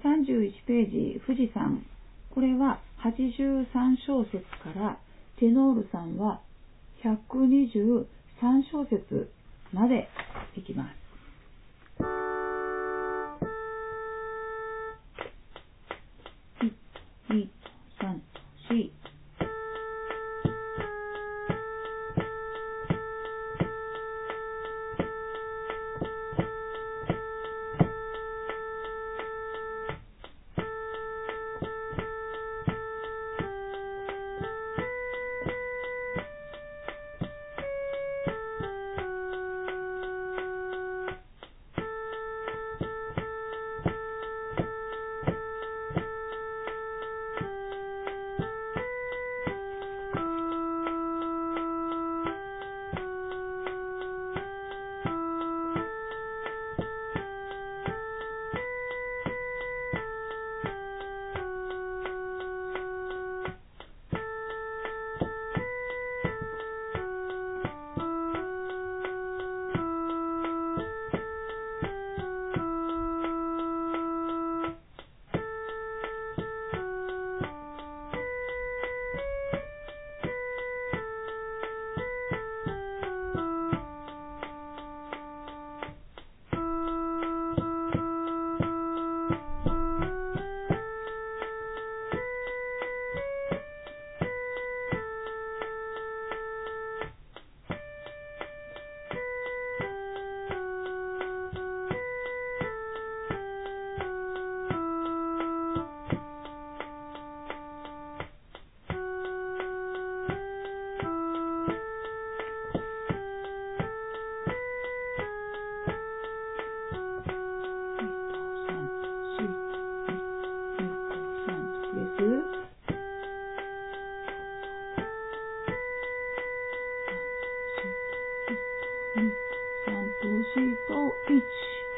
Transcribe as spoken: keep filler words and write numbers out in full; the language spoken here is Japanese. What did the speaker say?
さんじゅういちページ、富士山。これははちじゅうさん小節からテノールさんはひゃくにじゅうさん小節までいきます。いち、に、さん、よん。さんとしといち。